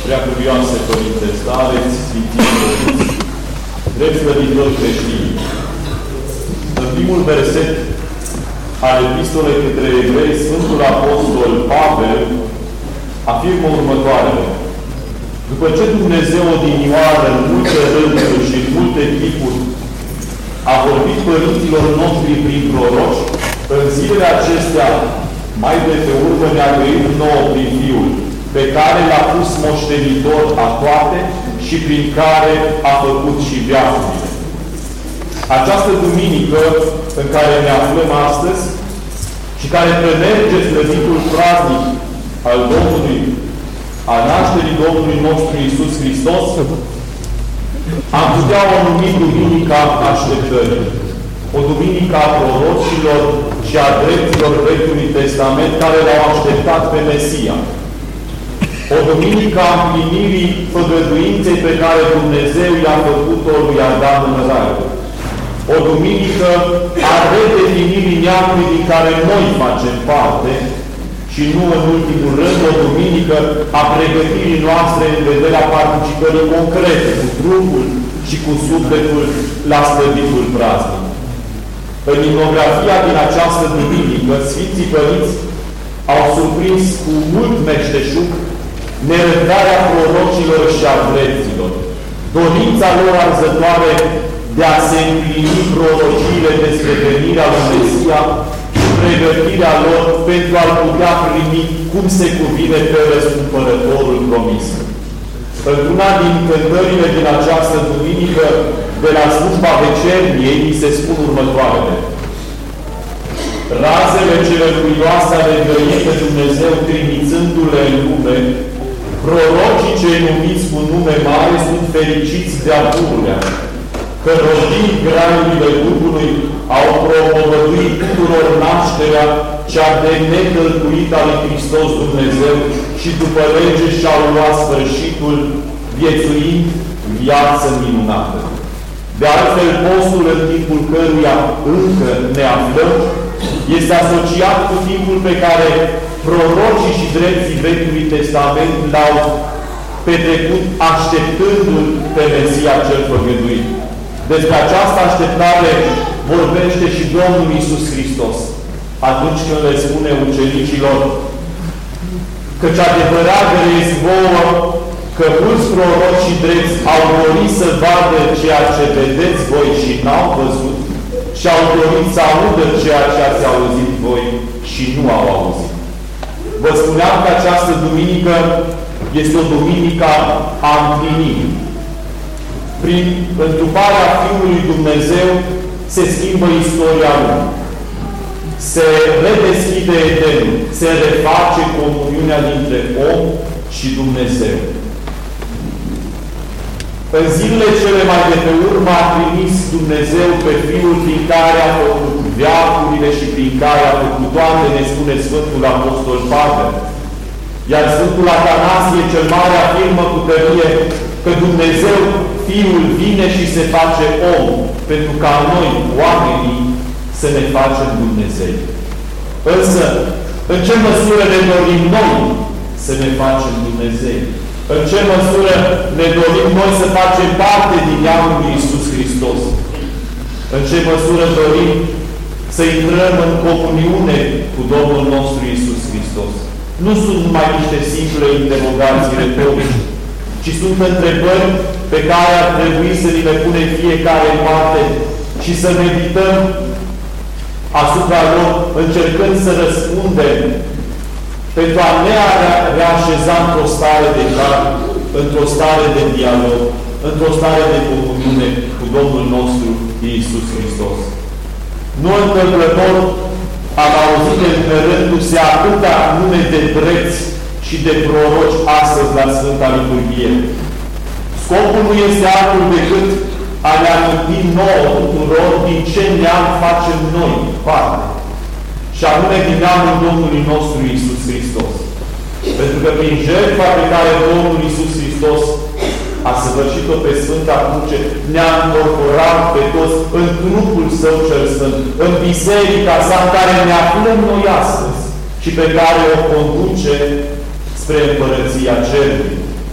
Preacuvioase Părinte Stareți, Sfinții Părinți, drept slăvitori creștini. În primul verset al Epistolei către Evrei, Sfântul Apostol Pavel afirmă următoarele. După ce Dumnezeu odinioară în multe rânduri și în multe tipuri a vorbit părinților noștri prin proroci, în zilele acestea, mai de pe urmă ne-a grăit nouă prin Fiul, pe care l-a pus moștenitor a toate și prin care a făcut și veacurile. Această duminică în care ne aflăm astăzi și care premerge slăvitul praznic al Domnului, al nașterii Domnului nostru Iisus Hristos, am putea o numi Duminica Așteptării. O duminică a prorocilor și a dreptilor Vechiului Testament care l-au așteptat pe Mesia. O duminică a împlinirii făgăduinței pe care Dumnezeu i-a făcut-o lui Adam în Rai. O duminică a redefinirii neamului din care noi facem parte și nu în ultimul rând o duminică a pregătirii noastre în vederea participării concrete cu trupul și cu sufletul la slăvitul praznic. În imnografia din această duminică, Sfinții Părinți au surprins cu mult meșteșug nerăbdarea prorocilor și a dreptilor, dorința lor arzătoare de a se împlini prorociile despre venirea lui Mesia și pregătirea lor pentru a-L putea primi cum se cuvine pe răscumpărătorul promis. Într-una din cântările din această duminică, de la slujba vecerniei, ni se spun următoarele. Razele cele luminoase ale grăiei pe Dumnezeu, trimițându-le în lume, prorocii cei numiți cu nume mare sunt fericiți de-a pururea, că rodind graiurile Duhului au propovăduit tuturor nașterea cea de necălcuită a lui Hristos Dumnezeu și după lege și-au luat sfârșitul, viețuind viață minunată. De altfel, postul în timpul căruia încă ne aflăm este asociat cu timpul pe care prorocii și drepții Vechiului Testament l-au petrecut așteptându-L pe Mesia cel făgăduit. Despre această așteptare vorbește și Domnul Iisus Hristos atunci când le spune ucenicilor căci adevărat grăiesc vouă că mulți proroci și drepți au dorit să vadă ceea ce vedeți voi și n-au văzut și au dorit să audă ceea ce ați auzit voi și nu au auzit. Vă spuneam că această duminică este o duminică a împlinirii. Prin întruparea Fiului Dumnezeu se schimbă istoria lumii. Se redeschide Edenul, se reface comuniunea dintre om și Dumnezeu. În zilele cele mai de pe urmă a trimis Dumnezeu pe Fiul prin care a făcut veacurile și prin care a făcut toate, ne spune Sfântul Apostol Pavel. Iar Sfântul Atanasie cel Mare afirmă cu tărie că Dumnezeu, Fiul, vine și se face om, pentru ca noi, oamenii, să ne facem Dumnezei. Însă, în ce măsură ne dorim noi să ne facem Dumnezei? În ce măsură ne dorim noi să facem parte din neamul lui Iisus Hristos? În ce măsură dorim să intrăm în comuniune cu Domnul nostru Iisus Hristos? Nu sunt numai niște simple interogații retorice, ci sunt întrebări pe care ar trebui să ni le punem fiecare în parte și să medităm asupra lor, încercând să răspundem pentru a ne reașeza într-o stare de car, într-o stare de dialog, într-o stare de comuniune cu Domnul nostru Iisus Hristos. Nu întâmplător am auzit enumerându-se atâtea nume de drepți și de proroci astăzi la Sfânta Liturghie. Scopul nu este altul decât a ne aminti nouă tuturor din ce neam facem noi parte. Și anume din neamul Domnului nostru Iisus Hristos. Pentru că prin jertfa pe care Domnul Iisus Hristos a săvârșit-o pe Sfânta Cruce, ne-a încorporat pe toți în trupul Său cel Sfânt, în biserica sa în care ne aflăm noi astăzi și pe care o conduce spre Împărăția Cerului.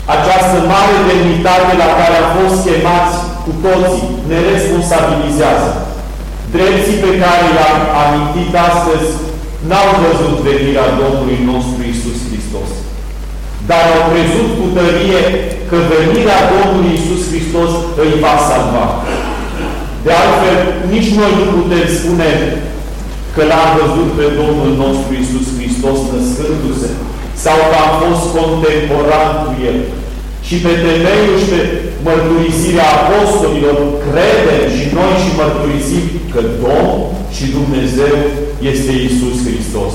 Această mare demnitate la care am fost chemați cu toții ne responsabilizează. Drepții pe care i-am amintit astăzi n-au văzut venirea Domnului nostru Iisus Hristos, dar au crezut cu tărie că venirea Domnului Iisus Hristos îi va salva. De altfel, nici noi nu putem spune că l-am văzut pe Domnul nostru Iisus Hristos născându-se sau că am fost contemporan cu El. Și pe temeiul și pe mărturisirea apostolilor credem și noi și mărturisim că Domn și Dumnezeu este Iisus Hristos.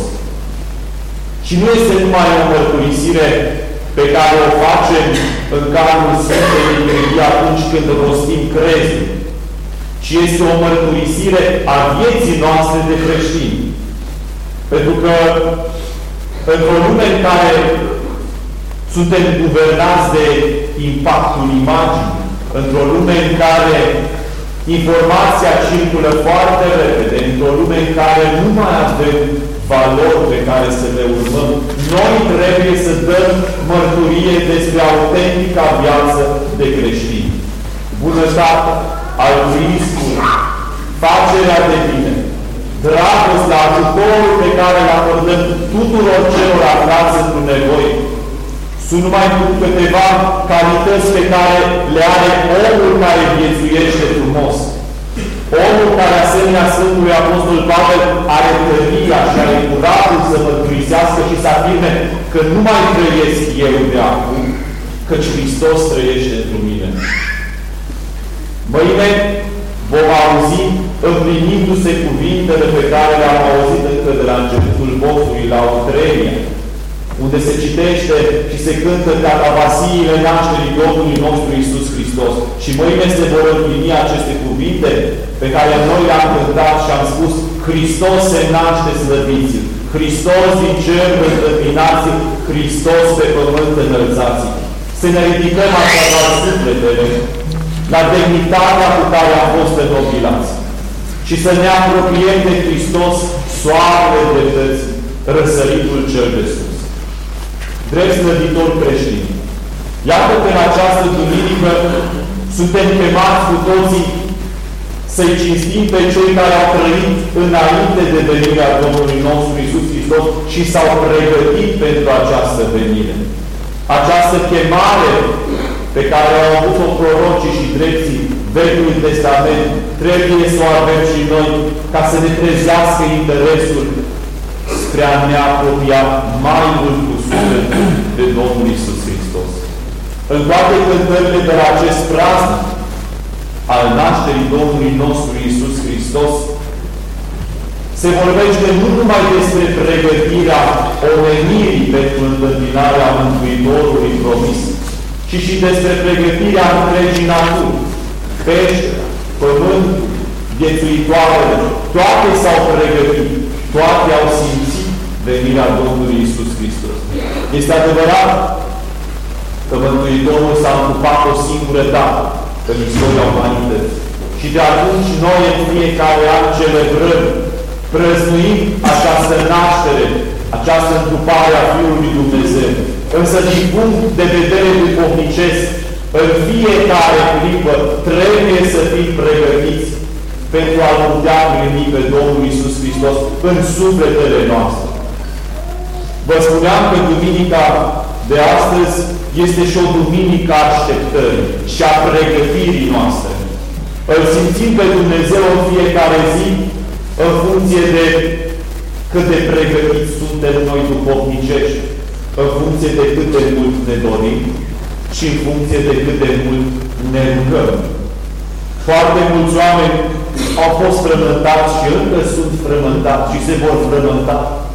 Și nu este numai o mărturisire pe care o facem în cadrul Sfintei Liturghii atunci când rostim crezul, ci este o mărturisire a vieții noastre de creștini. Pentru că într-o lume în care suntem guvernați de impactul imaginii, într-o lume în care informația circulă foarte repede, într-o lume în care nu mai avem valori pe care să le urmăm, noi trebuie să dăm mărturie despre autentica viață de creștini. Bunătate, altruismul, facerea de bine, dragostea, ajutorul pe care îl acordăm tuturor celor aflați într-o nevoie, sunt numai câteva calități pe care le are omul care viețuiește frumos. Omul care, asemenea Sfântului Apostol Pavel, are tăria și are curajul să mărturisească și să afirme că nu mai trăiesc eu de acum, căci Hristos trăiește într mine. Mâine vom auzi, împlinindu-se cuvintele pe care le-am auzit încă de la începutul postului, la Utrenia, unde se citește și se cântă catavasiile nașterii Domnului nostru Iisus Hristos. Și mâine se vor împlini aceste cuvinte pe care noi le-am cântat și am spus: Hristos se naște, slăviți-l! Hristos din cer întâmpinați-l! Hristos pe pământ înălțați-l! Să ne ridicăm așadar sufletele la demnitatea cu care am fost înnobilați și să ne apropiem de Hristos, soarele dreptății, răsăritul cel de sus. Drept slăvitori creștini, iată că în această duminică suntem chemați cu toții să-i cinstim pe cei care au trăit înainte de venirea Domnului nostru Iisus Hristos și s-au pregătit pentru această venire. Această chemare pe care au avut-o prorocii și drepții Vechiului Testament trebuie să o avem și noi, ca să ne trezească interesul spre a ne apropia mai mult cu sufletul de Domnul Iisus Hristos. În toate cântările de la acest praznic al nașterii Domnului nostru Iisus Hristos se vorbește nu numai despre pregătirea omenirii pentru întâmpinarea Mântuitorului promis, ci și despre pregătirea întregii naturi, pește, pământ, viețuitoarele, toate s-au pregătit, toate au simțit venirea Domnului Iisus Hristos. Este adevărat că Mântuitorul s-a ocupat o singură dată în istoria umanității. Și de atunci noi în fiecare an celebrăm, prăznuim această naștere, această întrupare a Fiului Dumnezeu. Însă din punct de vedere duhovnicesc, în fiecare clipă trebuie să fim pregătiți pentru a putea primi pe Domnul Iisus Hristos în sufletele noastre. Vă spuneam că duminica de astăzi este și o duminică a așteptării și a pregătirii noastre. Îl simțim pe Dumnezeu în fiecare zi în funcție de cât de pregătiți suntem noi duhovnicești, în funcție de cât de mult ne dorim și în funcție de cât de mult ne rugăm. Foarte mulți oameni au fost frământați și încă sunt frământați și se vor frământa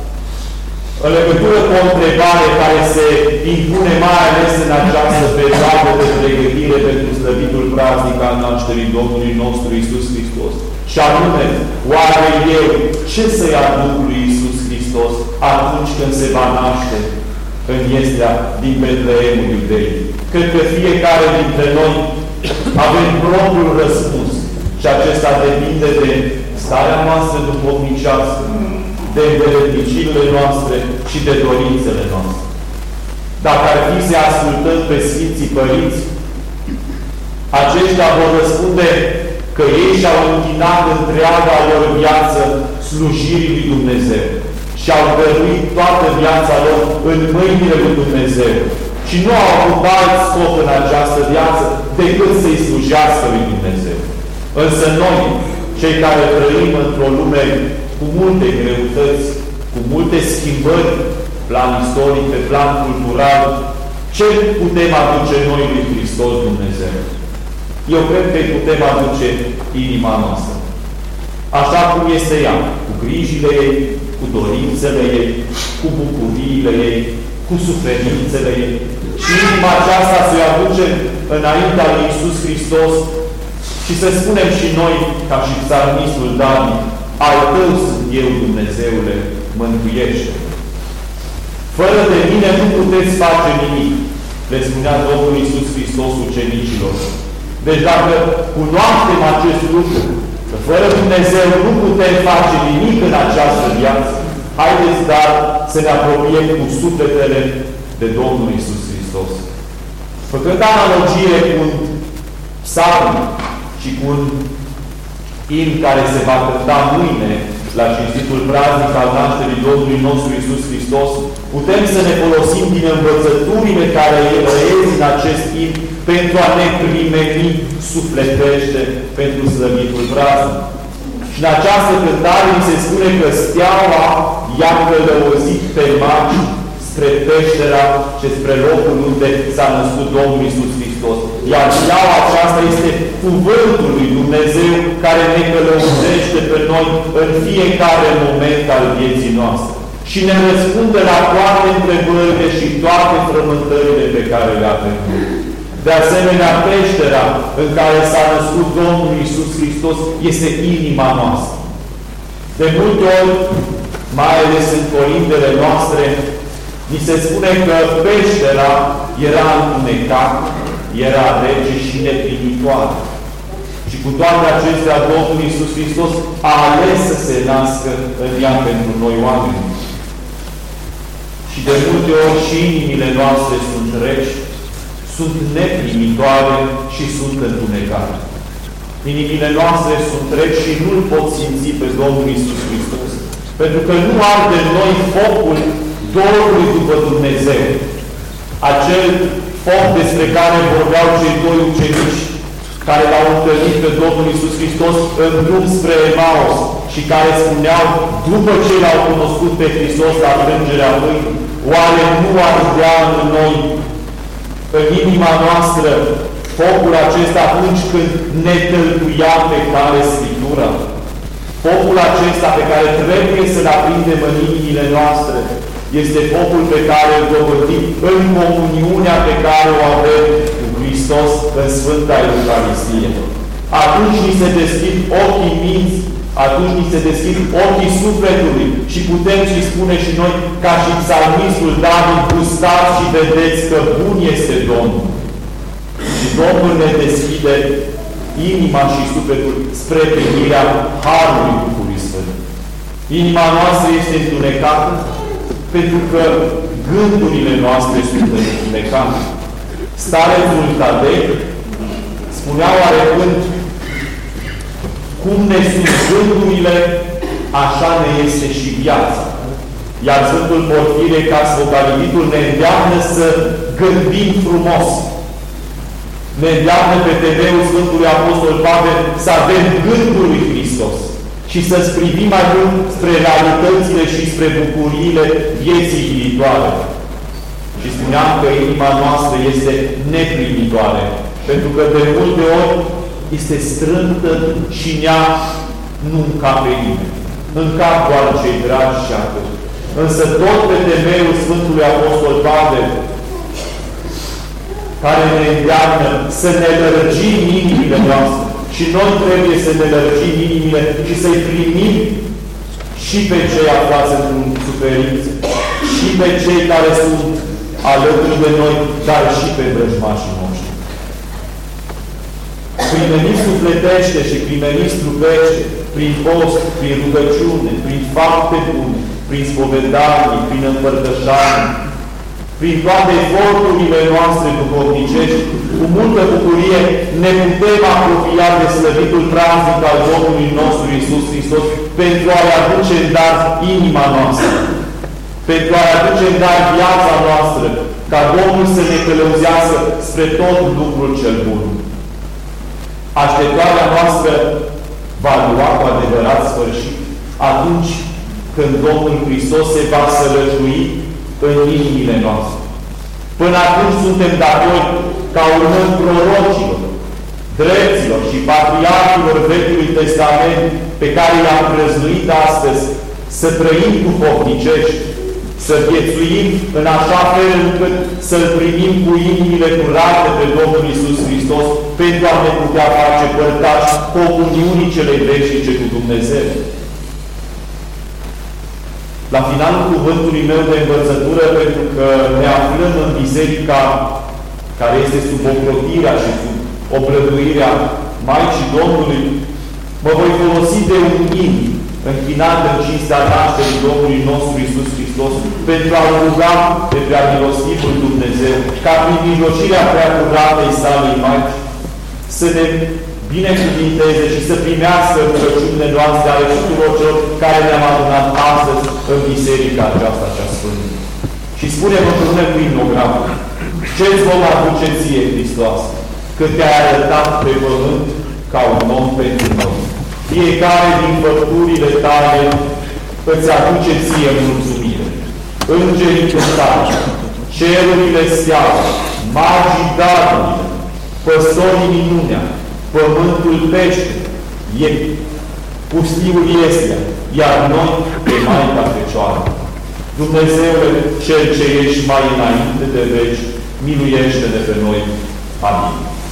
în legătură cu o întrebare care se impune mai ales în această perioadă de pregătire pentru slăvitul praznic al nașterii Domnului nostru Iisus Hristos. Și anume, oare eu ce să-i aduc lui Iisus Hristos atunci când se va naște în Iestea din Betleemul Iudei? Cred că fiecare dintre noi avem propriul răspuns și acesta depinde de starea noastră duhovnicească, de îndeletnicirile noastre și de dorințele noastre. dacă ar fi să ascultăm pe Sfinții Părinți, aceștia vor răspunde că ei și-au închinat întreaga lor viață slujirii lui Dumnezeu și au dăruit toată viața lor în mâinile lui Dumnezeu și nu au avut alt scop în această viață decât să-i slujească lui Dumnezeu. Însă noi, cei care trăim într-o lume cu multe greutăți, cu multe schimbări, plan istoric, pe plan cultural, ce putem aduce noi lui Hristos Dumnezeu? Eu cred că îi putem aduce inima noastră. Așa cum este ea, cu grijile ei, cu dorințele ei, cu bucuriile ei, cu suferințele ei. Și inima aceasta să-i aducem înaintea lui Iisus Hristos și să spunem și noi, ca și psalmistul David, al tău sunt eu, Dumnezeule, mântuiește. Fără de mine nu puteți face nimic, le spunea Domnul Iisus Hristos ucenicilor. Deci dacă cunoaștem acest lucru, că fără Dumnezeu nu putem face nimic în această viață, haideți, dar să ne apropiem cu sufletele de Domnul Iisus Hristos. Făcând analogie cu un psalm și cu un imn care se va cânta mâine la cinstitul praznic al nașterii Domnului nostru Iisus Hristos, putem să ne folosim din învățăturile care reiesc în acest imn pentru a ne primeni sufletește pentru slăvitul praznic. Și în această cântare se spune că steaua i-a călăuzit pe magi spre peștera și spre locul unde s-a născut Domnul Iisus Hristos. Iar steaua aceasta este cuvântul lui Dumnezeu care ne călăuzește pe noi în fiecare moment al vieții noastre. Și ne răspunde la toate întrebările și toate frământările pe care le avem. De asemenea, peștera în care s-a născut Domnul Iisus Hristos este inima noastră. De multe ori, mai ales în colindele noastre, ni se spune că peștera era întunecată, era rece și neprimitoare. Și cu toate acestea, Domnul Iisus Hristos a ales să se nască în ea pentru noi oameni. Și de multe ori și inimile noastre sunt reci, sunt neprimitoare și sunt întunecate. Inimile noastre sunt reci și nu-L pot simți pe Domnul Iisus Hristos. Pentru că nu arde în noi focul dorului după Dumnezeu. Acel foc despre care vorbeau cei doi ucenici care l-au întâlnit pe Domnul Iisus Hristos în drum spre Emaus și care spuneau, după ce l-au cunoscut pe Hristos la frângerea pâinii, oare nu ardea în noi, în inima noastră, focul acesta atunci când ne tălcuia pe cale Scriptura? Focul acesta pe care trebuie să-l aprindem în inimile noastre este focul pe care îl dobândim în comuniunea pe care o avem cu Hristos în Sfânta Eucaristie. Atunci ni se deschid ochii minți, atunci ni se deschid ochii sufletului și putem și spune și noi, ca și psalmistul David, gustați și vedeți că bun este Domnul. Și Domnul ne deschide inima și sufletul spre primirea Harului Duhului Sfânt. Inima noastră este întunecată pentru că gândurile noastre sunt întunecate. Starețul Tadei spunea oarecând, cum ne sunt gândurile, așa ne este și viața. Iar Sfântul Porfire Casvocalivitul ne îndeamnă să gândim frumos. Ne îndeamnă pe TV-ul Sfântului Apostol Pavel să avem gândul lui Hristos și să-ți privim mai mult spre realitățile și spre bucuriile vieții viitoare. Și spuneam că inima noastră este neprimitoare, pentru că de multe ori este strântă și nea nu încape nimeni. Încap doar cei dragi și atât. Însă tot pe temeiul Sfântului Apostol Pavel, care ne îndeamnă să ne lărgim inimile noastre. Și noi trebuie să ne lărgim inimile și să-i primim și pe cei aflați într-un suferință, și pe cei care sunt alături de noi, dar și pe vrăjmașii noștri. Primeniți sufletește și primeniți trupește prin post, prin rugăciune, prin fapte bune, prin spovedanie, prin împărtășanie. prin toate eforturile noastre duhovnicești, cu multă bucurie ne putem apropia de slăvitul praznic al Domnului nostru Iisus Hristos pentru a-i aduce în dar inima noastră, pentru a-i aduce în dar viața noastră, ca Domnul să ne călăuzească spre tot lucrul cel bun. Așteptarea noastră va lua cu adevărat sfârșit atunci când Domnul Hristos se va sălășui în inimile noastre. Până atunci suntem datori, ca urmând prorocilor, drepților și patriarhilor Vechiului Testament pe care i-am prăznuit astăzi, să trăim duhovnicești, să viețuim în așa fel încât să-L primim cu inimile curate pe Domnul Iisus Hristos pentru a ne putea face părtași comuniunii cele veșnice cu Dumnezeu. La finalul cuvântului meu de învățătură, pentru că ne aflăm în biserica care este sub ocrotirea și sub obrăduirea Maicii Domnului, mă voi folosi de un imn închinat în cinstea nașterii Domnului nostru Iisus Hristos pentru a ruga de prea milostivul Dumnezeu ca prin mijlocirea prea curatei salei Maici să ne binecuvinteze și să primească rugăciunile noastre ale tuturor celor care ne-am adunat astăzi în biserica aceasta cea sfântă. Și spune-vă împreună cu imnogramul: ce-ți vom aduce ție, Hristoase, că te-ai arătat pe pământ ca un om pentru noi? Fiecare din făpturile tale îți aduce ție mulțumire. Îngerii cântare, cerurile steaua, magii darurile, păstorii minunea, pământul pește, pustiul este, iar noi pe Maica Fecioară. Dumnezeule, Cel ce ești mai înainte de veci, miluiește-ne pe noi. Amin.